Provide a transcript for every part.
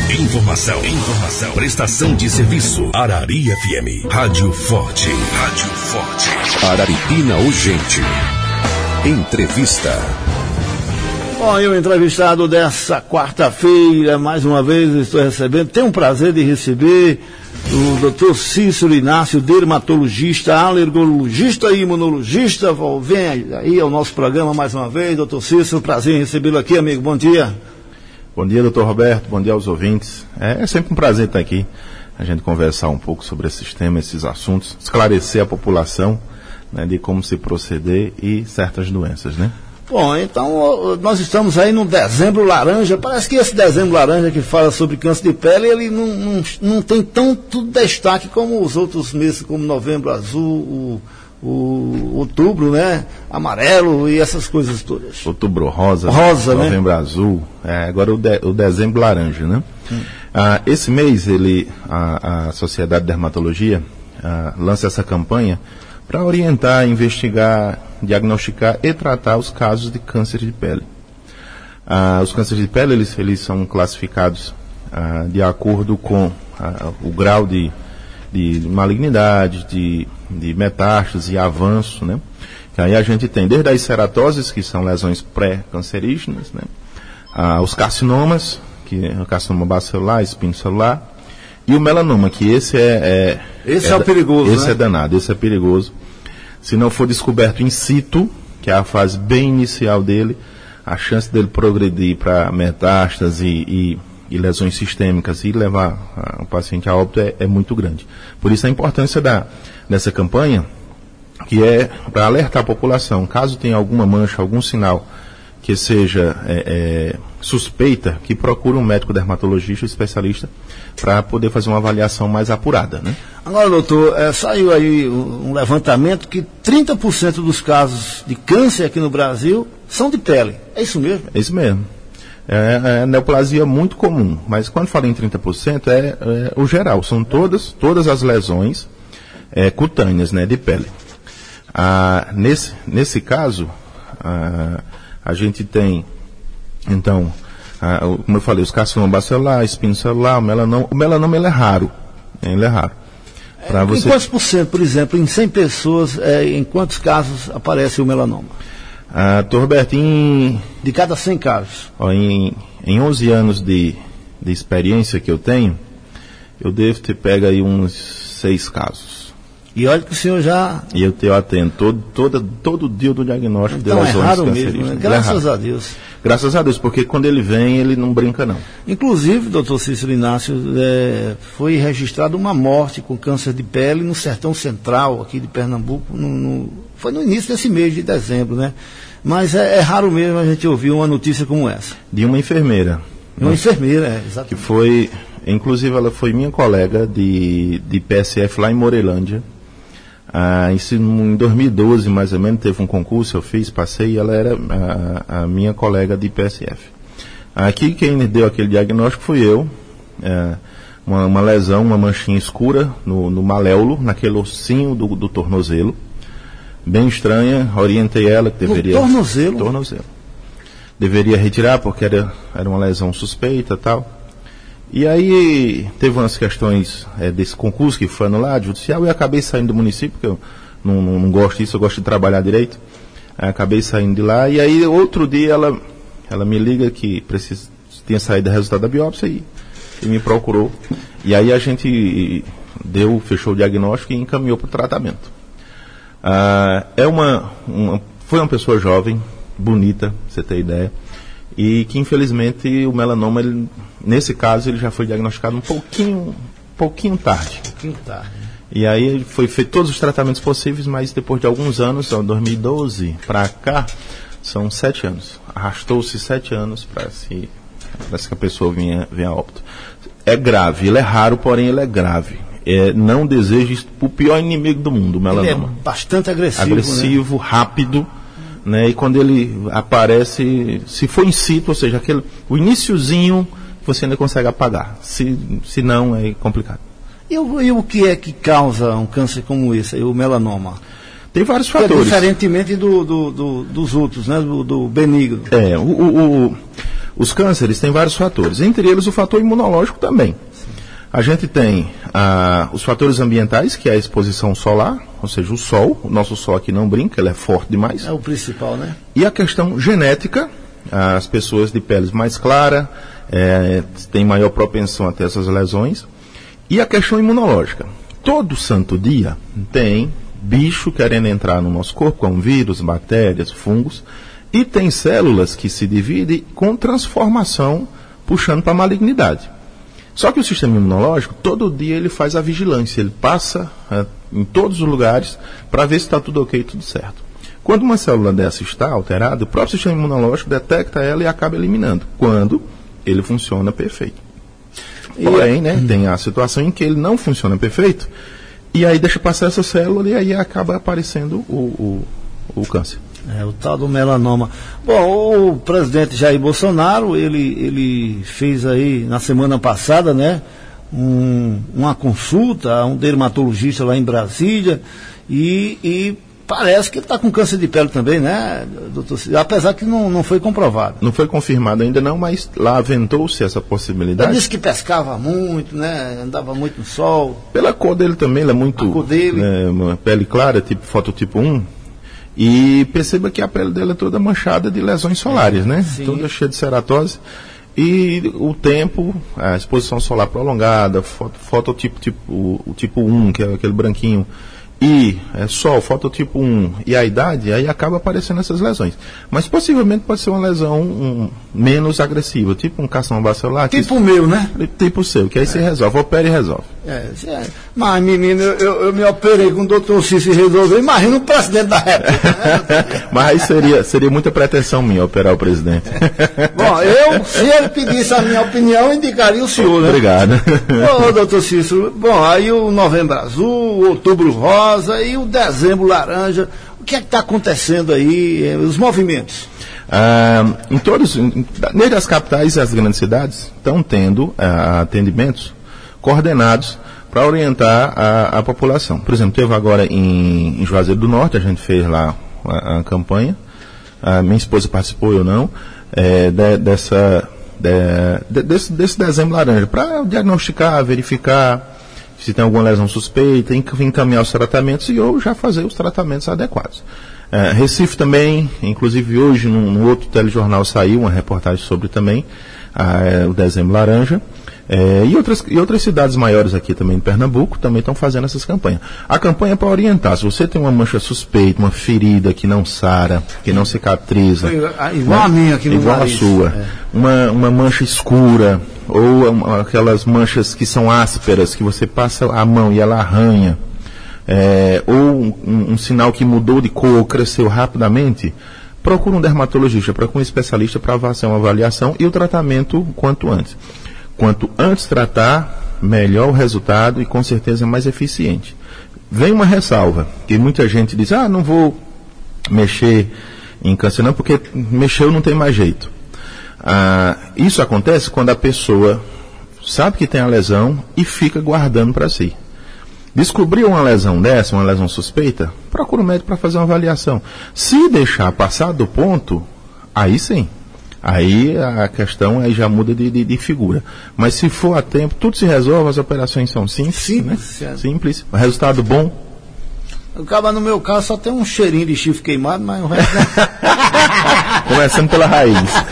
Informação. Prestação de serviço. Arari FM. Rádio Forte. Araripina Urgente. Entrevista. Bom, eu entrevistado dessa quarta-feira, mais uma vez estou recebendo, tenho o prazer de receber o Dr. Cícero Inácio, dermatologista, alergologista e imunologista. Vem aí ao nosso programa mais uma vez, Dr. Cícero, prazer em recebê-lo aqui, amigo, bom dia. Bom dia, doutor Roberto, bom dia aos ouvintes. É sempre um prazer estar aqui, a gente conversar um pouco sobre esses temas, esses assuntos, esclarecer a população, né, de como se proceder e certas doenças, né? Bom, então nós estamos aí no Dezembro Laranja. Parece que esse Dezembro Laranja que fala sobre câncer de pele, ele não tem tanto destaque como os outros meses, como Novembro Azul, o Outubro, né? Amarelo e essas coisas todas. Outubro Rosa, Novembro, né? Azul, agora o Dezembro Laranja, né? Esse mês, a Sociedade de Dermatologia lança essa campanha para orientar, investigar, diagnosticar e tratar os casos de câncer de pele. Os cânceres de pele, eles são classificados de acordo com o grau de malignidade, de metástase e avanço, né? Que aí a gente tem desde as ceratoses, que são lesões pré-cancerígenas, né? Os carcinomas, que é o carcinoma bacelar, espino celular, e o melanoma, que esse é o perigoso, esse, né? É danado, esse é perigoso. Se não for descoberto in situ, que é a fase bem inicial dele, a chance dele progredir para metástase e lesões sistêmicas e levar o paciente a óbito é muito grande. Por isso a importância dessa campanha, que é para alertar a população, caso tenha alguma mancha, algum sinal que seja suspeita, que procure um médico dermatologista especialista para poder fazer uma avaliação mais apurada, né? Agora, doutor, saiu aí um levantamento que 30% dos casos de câncer aqui no Brasil são de pele. É isso mesmo? É isso mesmo. É neoplasia muito comum, mas quando fala em 30% é o geral, são todas as lesões cutâneas, né, de pele. Nesse caso, a gente tem, então, como eu falei, os carcinoma bacelar, espino celular, o melanoma ele é raro. Ele é raro. Em quantos por cento, por exemplo, em 100 pessoas, em quantos casos aparece o melanoma? Doutor Roberto, de cada 100 casos? Em 11 anos de experiência que eu tenho, eu devo ter pego aí uns 6 casos. E olha que o senhor já... E eu atendo todo dia do diagnóstico de lesões cancerígenas. Mesmo, né? Graças a Deus. Graças a Deus, porque quando ele vem, ele não brinca não. Inclusive, doutor Cícero Inácio, foi registrada uma morte com câncer de pele no sertão central, aqui de Pernambuco, foi no início desse mês de dezembro, né? Mas é raro mesmo a gente ouvir uma notícia como essa. De uma enfermeira. Uma enfermeira, exatamente. Que foi, inclusive ela foi minha colega de PSF lá em Morelândia. Em 2012, mais ou menos, teve um concurso, eu passei, e ela era a minha colega de PSF. Aqui quem deu aquele diagnóstico fui eu, uma lesão, uma manchinha escura no maléolo, naquele ossinho do tornozelo, bem estranha, orientei ela que deveria... Tornozelo? Tornozelo. Deveria retirar porque era uma lesão suspeita e tal. E aí teve umas questões desse concurso que foi anulado, judicial, e acabei saindo do município, porque eu não gosto disso, eu gosto de trabalhar direito. Acabei saindo de lá, e aí outro dia ela me liga que tinha saído o resultado da biópsia e me procurou. E aí a gente fechou o diagnóstico e encaminhou para o tratamento. Foi uma pessoa jovem, bonita, pra você ter ideia, e que infelizmente o melanoma, nesse caso, ele já foi diagnosticado um pouquinho tarde. E aí foi feito todos os tratamentos possíveis, mas depois de alguns anos, 2012 para cá, são 7 anos. Arrastou-se 7 anos para que a pessoa venha a óbito. É grave, ele é raro, porém ele é grave. Não desejo isso para o pior inimigo do mundo, o melanoma. Ele é bastante agressivo. Agressivo, né? Rápido. Né? E quando ele aparece, se for in situ, ou seja, o iniciozinho, você ainda consegue apagar. Se não, é complicado. E o que é que causa um câncer como esse, o melanoma? Tem vários fatores. Diferentemente dos outros, né? Do benigno. Os cânceres têm vários fatores, entre eles o fator imunológico também. A gente tem os fatores ambientais, que é a exposição solar, ou seja, o sol. O nosso sol aqui não brinca, ele é forte demais. É o principal, né? E a questão genética, as pessoas de pele mais clara têm maior propensão a ter essas lesões. E a questão imunológica. Todo santo dia tem bicho querendo entrar no nosso corpo, como vírus, bactérias, fungos, e tem células que se dividem com transformação, puxando para a malignidade. Só que o sistema imunológico, todo dia ele faz a vigilância, ele passa em todos os lugares para ver se está tudo ok, tudo certo. Quando uma célula dessa está alterada, o próprio sistema imunológico detecta ela e acaba eliminando, quando ele funciona perfeito. Porém, né, tem a situação em que ele não funciona perfeito, e aí deixa passar essa célula e aí acaba aparecendo o câncer. O tal do melanoma. Bom, o presidente Jair Bolsonaro, ele fez aí na semana passada, né, uma consulta a um dermatologista lá em Brasília e parece que ele está com câncer de pele também, né, doutor? Apesar que não foi comprovado. Não foi confirmado ainda não, mas lá aventou-se essa possibilidade. Ele disse que pescava muito, né, andava muito no sol. Pela cor dele também, ele é muito... A cor dele. Uma pele clara, fototipo 1. E perceba que a pele dela é toda manchada de lesões solares, né? Sim. Toda cheia de ceratose. E o tempo, a exposição solar prolongada, fototipo o tipo 1, que é aquele branquinho, e sol, fototipo 1, e a idade, aí acaba aparecendo essas lesões. Mas possivelmente pode ser uma lesão menos agressiva, tipo um carcinoma bacelar. Tipo o meu, né? Tipo o seu, que aí você resolve, opera e resolve. Mas, menino, eu me operei com o doutor Cícero e resolveu. Imagina o presidente da República. Né? Mas aí seria muita pretensão minha operar o presidente. Bom, se ele pedisse a minha opinião, eu indicaria o senhor, né? Obrigado. Ô, doutor Cícero, bom, aí o Novembro Azul, o Outubro Rosa e o Dezembro Laranja. O que é que está acontecendo aí, os movimentos? Desde as capitais e as grandes cidades estão tendo atendimentos coordenados para orientar a população. Por exemplo, teve agora em Juazeiro do Norte, a gente fez lá a campanha, minha esposa participou, eu não, desse Dezembro Laranja, para diagnosticar, verificar se tem alguma lesão suspeita, encaminhar os tratamentos e ou já fazer os tratamentos adequados. Recife também, inclusive hoje num outro telejornal saiu uma reportagem sobre também o Dezembro Laranja. E outras cidades maiores aqui também em Pernambuco também estão fazendo essas campanhas. A campanha é para orientar. Se você tem uma mancha suspeita, uma ferida que não sara, que não cicatriza, igual a minha aqui no igual nariz. A sua, uma mancha escura, ou aquelas manchas que são ásperas, que você passa a mão e ela arranha, ou um sinal que mudou de cor ou cresceu rapidamente, procura um dermatologista, procura um especialista para fazer uma avaliação e o tratamento quanto antes. Quanto antes tratar, melhor o resultado e com certeza mais eficiente. Vem uma ressalva, que muita gente diz, não vou mexer em câncer não, porque mexeu não tem mais jeito. Isso acontece quando a pessoa sabe que tem a lesão e fica guardando para si. Descobriu uma lesão dessa, uma lesão suspeita, procura o médico para fazer uma avaliação. Se deixar passar do ponto, aí sim. Aí a questão aí já muda de figura. Mas se for a tempo, tudo se resolve, as operações são simples, né? Simples, o resultado bom. Acaba no meu caso só tem um cheirinho de chifre queimado, mas o resto... Começando pela raiz.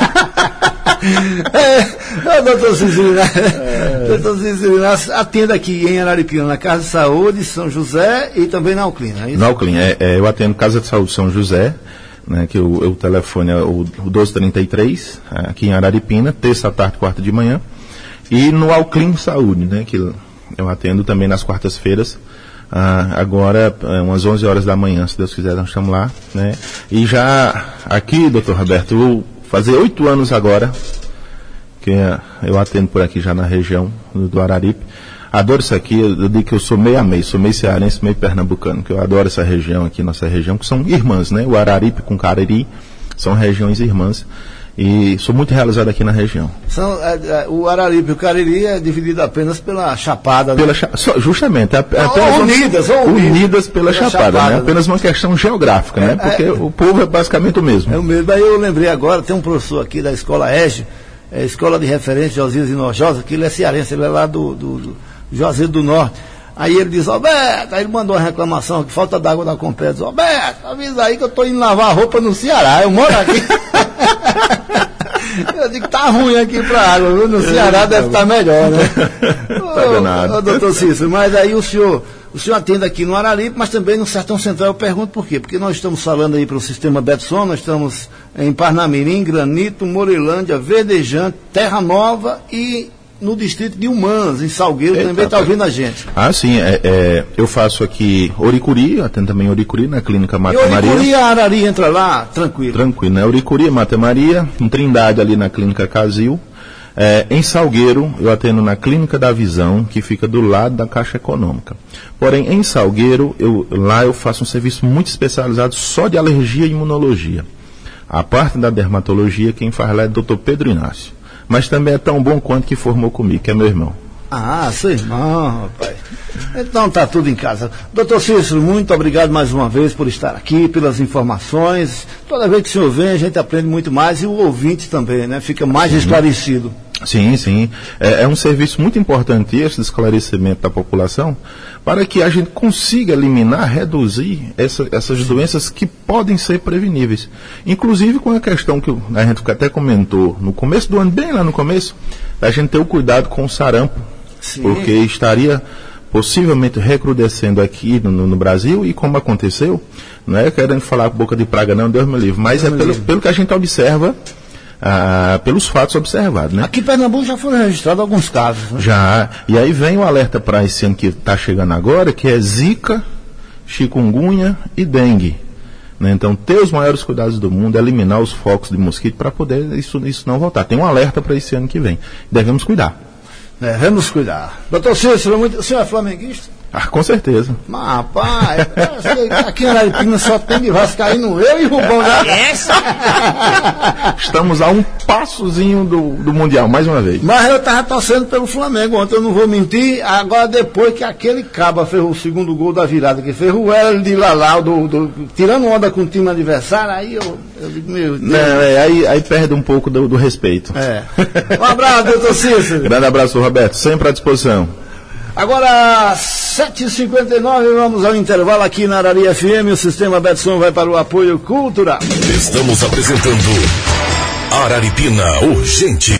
Doutor Cícero, doutor Cícero, atendo aqui em Araripina, na Casa de Saúde São José e também na Alclina, é isso? Na Alclina, eu atendo Casa de Saúde São José, né, que o telefone é o 1233, aqui em Araripina, terça à tarde, quarta de manhã, e no Alclin Saúde, né, que eu atendo também nas quartas-feiras, agora umas 11 horas da manhã, se Deus quiser, nós estamos lá, né, e já aqui, doutor Roberto, eu vou fazer 8 anos agora, que eu atendo por aqui já na região do Araripe. Adoro isso aqui, eu digo que eu sou meio a meio, sou meio cearense, meio pernambucano, que eu adoro essa região aqui, nossa região, que são irmãs, né? O Araripe com Cariri são regiões irmãs e sou muito realizado aqui na região. O Araripe e o Cariri é dividido apenas pela Chapada, né? Justamente, unidas pela Chapada, né? Apenas uma questão geográfica, né? Porque o povo é basicamente o mesmo. É o mesmo, aí eu lembrei agora, tem um professor aqui da Escola EGE, Escola de Referência Josias Hinojosa, que ele é cearense, ele é lá do Juazeiro do Norte. Aí ele diz, Roberto, aí ele mandou uma reclamação que falta d'água na Compé. Diz, Roberto, avisa aí que eu tô indo lavar roupa no Ceará, eu moro aqui. Eu digo, tá ruim aqui pra água, viu? No Ceará deve estar melhor, né? Ô, doutor Cícero, mas aí o senhor atende aqui no Araripe, mas também no Sertão Central. Eu pergunto por quê? Porque nós estamos falando aí para o sistema Betson, nós estamos em Parnamirim, Granito, Morelândia, Verdejante, Terra Nova e no distrito de Humanas, em Salgueiro, também está ouvindo a gente. Ah, sim, eu faço aqui Oricuri, atendo também Oricuri na Clínica Mata Maria. Oricuri, a Arari entra lá, tranquilo. Tranquilo, né? Oricuri, Mata Maria, em Trindade ali na Clínica Casil. Em Salgueiro, eu atendo na Clínica da Visão, que fica do lado da Caixa Econômica. Porém, em Salgueiro, lá eu faço um serviço muito especializado só de alergia e imunologia. A parte da dermatologia, quem faz lá é o Dr. Pedro Inácio. Mas também é tão bom quanto que formou comigo, que é meu irmão. Ah, seu irmão, rapaz. Então tá tudo em casa. Doutor Cícero, muito obrigado mais uma vez por estar aqui, pelas informações. Toda vez que o senhor vem, a gente aprende muito mais e o ouvinte também, né? Fica mais esclarecido. Sim, sim. É um serviço muito importante esse de esclarecimento da população para que a gente consiga eliminar, reduzir essas doenças que podem ser preveníveis. Inclusive com a questão que a gente até comentou no começo do ano, bem lá no começo, a gente ter o cuidado com o sarampo, sim, porque estaria possivelmente recrudescendo aqui no Brasil e como aconteceu, não é querendo falar boca de praga não, Deus me livre, mas pelo que a gente observa, pelos fatos observados, né? Aqui em Pernambuco já foram registrados alguns casos, né? Já, e aí vem o alerta para esse ano que está chegando agora, que é Zika, chikungunya e dengue, né? Então, ter os maiores cuidados do mundo, eliminar os focos de mosquito para poder isso não voltar. Tem um alerta para esse ano que vem. Devemos cuidar. Devemos cuidar. Doutor Cícero, o senhor é flamenguista? Com certeza. Mas, rapaz, aqui em Araripina só tem de vascaíno, eu e Rubão, né? Estamos a um passozinho do Mundial, mais uma vez. Mas eu estava torcendo pelo Flamengo ontem, eu não vou mentir. Agora, depois que aquele caba fez o segundo gol da virada, que fez o Hélio de Lalau, tirando onda com o time adversário, aí eu digo, meu Deus. Não, aí perde um pouco do respeito. Um abraço, doutor Cícero. Grande abraço, Roberto, sempre à disposição. Agora, 7h59, vamos ao intervalo aqui na Arari FM. O Sistema Betson vai para o apoio cultural. Estamos apresentando Araripina Urgente.